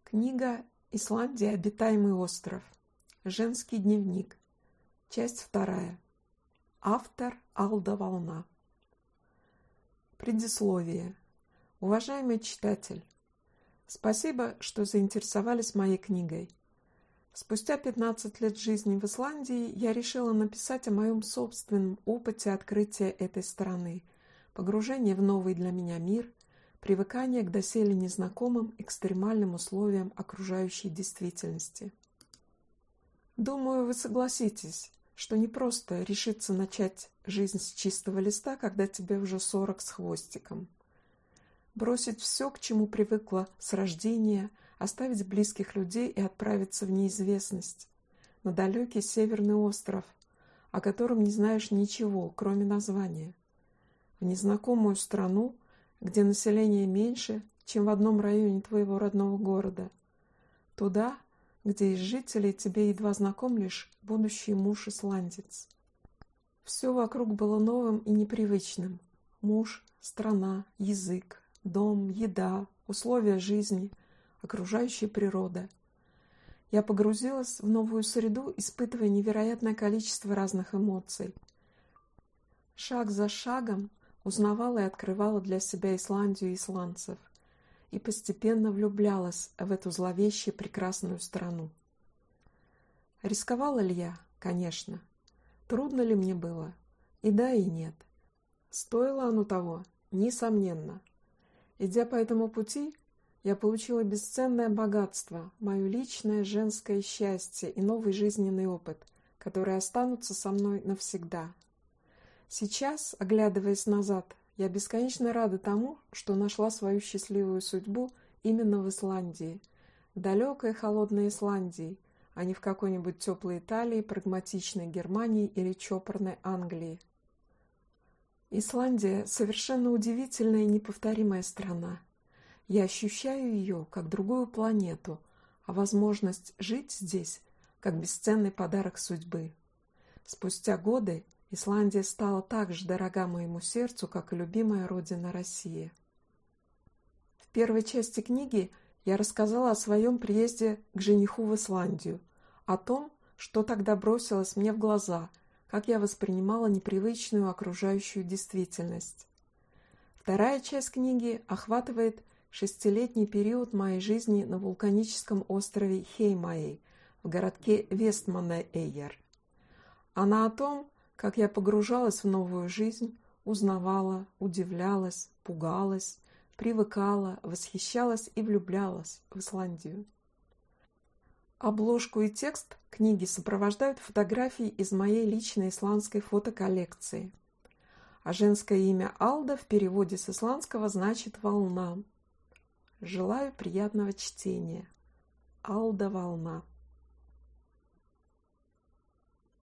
Книга «Исландия. Обитаемый остров». Женский дневник. Часть 2. Автор Алда Волна. Предисловие. Уважаемый читатель, спасибо, что заинтересовались моей книгой. Спустя 15 лет жизни в Исландии я решила написать о моем собственном опыте открытия этой страны, погружения в новый для меня мир, привыкание к доселе незнакомым экстремальным условиям окружающей действительности. Думаю, вы согласитесь, что не просто решиться начать жизнь с чистого листа, когда тебе уже 40 с хвостиком. Бросить все, к чему привыкла с рождения, оставить близких людей и отправиться в неизвестность, на далекий северный остров, о котором не знаешь ничего, кроме названия, в незнакомую страну, где население меньше, чем в одном районе твоего родного города, туда, где из жителей тебе едва знаком лишь будущий муж-исландец. Все вокруг было новым и непривычным. Муж, страна, язык, дом, еда, условия жизни, окружающая природа. Я погрузилась в новую среду, испытывая невероятное количество разных эмоций. Шаг за шагом узнавала и открывала для себя Исландию и исландцев, и постепенно влюблялась в эту зловещую прекрасную страну. Рисковала ли я? Конечно. Трудно ли мне было? И да, и нет. Стоило оно того? Несомненно. Идя по этому пути, я получила бесценное богатство, мое личное женское счастье и новый жизненный опыт, которые останутся со мной навсегда. Сейчас, оглядываясь назад, я бесконечно рада тому, что нашла свою счастливую судьбу именно в Исландии, в далекой холодной Исландии, а не в какой-нибудь теплой Италии, прагматичной Германии или чопорной Англии. Исландия – совершенно удивительная и неповторимая страна. Я ощущаю ее как другую планету, а возможность жить здесь – как бесценный подарок судьбы. Спустя годы Исландия стала так же дорога моему сердцу, как и любимая родина Россия. В первой части книги я рассказала о своем приезде к жениху в Исландию, о том, что тогда бросилось мне в глаза, как я воспринимала непривычную окружающую действительность. Вторая часть книги охватывает 6-летний период моей жизни на вулканическом острове Хеймаэй в городке Вестманнейр. Она о том, как я погружалась в новую жизнь, узнавала, удивлялась, пугалась, привыкала, восхищалась и влюблялась в Исландию. Обложку и текст книги сопровождают фотографии из моей личной исландской фотоколлекции. А женское имя Алда в переводе с исландского значит «волна». Желаю приятного чтения. Алда Волна.